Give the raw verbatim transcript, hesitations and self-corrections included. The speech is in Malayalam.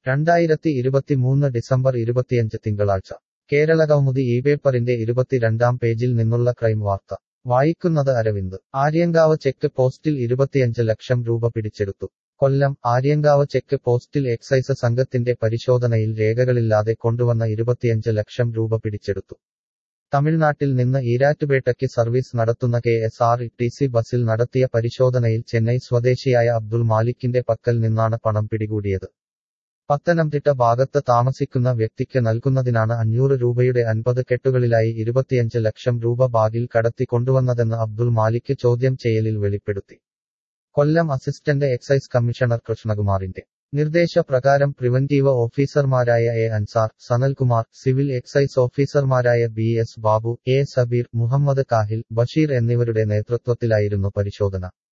രണ്ടായിരത്തി ഇരുപത്തിമൂന്ന് ഡിസംബർ ഇരുപത്തിയഞ്ച് തിങ്കളാഴ്ച കേരള കൗമുദി ഈ പേപ്പറിന്റെ ഇരുപത്തിരണ്ടാം പേജിൽ നിന്നുള്ള ക്രൈം വാർത്ത വായിക്കുന്നത് അരവിന്ദ് ആര്യങ്കാവ് ചെക്ക് പോസ്റ്റിൽ ഇരുപത്തിയഞ്ച് ലക്ഷം രൂപ പിടിച്ചെടുത്തു. കൊല്ലം ആര്യങ്കാവ് ചെക്ക് പോസ്റ്റിൽ എക്സൈസ് സംഘത്തിന്റെ പരിശോധനയിൽ രേഖകളില്ലാതെ കൊണ്ടുവന്ന ഇരുപത്തിയഞ്ച് ലക്ഷം രൂപ പിടിച്ചെടുത്തു. തമിഴ്നാട്ടിൽ നിന്ന് ഈരാറ്റുപേട്ടയ്ക്ക് സർവീസ് നടത്തുന്ന K S R T C ബസിൽ നടത്തിയ പരിശോധനയിൽ ചെന്നൈ സ്വദേശിയായ അബ്ദുൾ മാലിക്കിന്റെ പക്കൽ നിന്നാണ് പണം പിടികൂടിയത്. പത്തനംതിട്ട ഭാഗത്ത് താമസിക്കുന്ന വ്യക്തിക്ക് നൽകുന്നതിനാണ് അഞ്ഞൂറ് രൂപയുടെ അൻപത് കെട്ടുകളിലായി ഇരുപത്തിയഞ്ച് ലക്ഷം രൂപ ബാഗിൽ കടത്തി കൊണ്ടുവന്നതെന്ന് അബ്ദുൾ മാലിക് ചോദ്യം ചെയ്യലിൽ വെളിപ്പെടുത്തി. കൊല്ലം അസിസ്റ്റന്റ് എക്സൈസ് കമ്മീഷണർ കൃഷ്ണകുമാറിന്റെ നിർദ്ദേശപ്രകാരം പ്രിവന്റീവ് ഓഫീസർമാരായ A Ansar, Sanalkumar, civil excise ഓഫീസർമാരായ B S Babu, A Sabeer, Muhammad Kahil, Basheer എന്നിവരുടെ നേതൃത്വത്തിലായിരുന്നു പരിശോധന.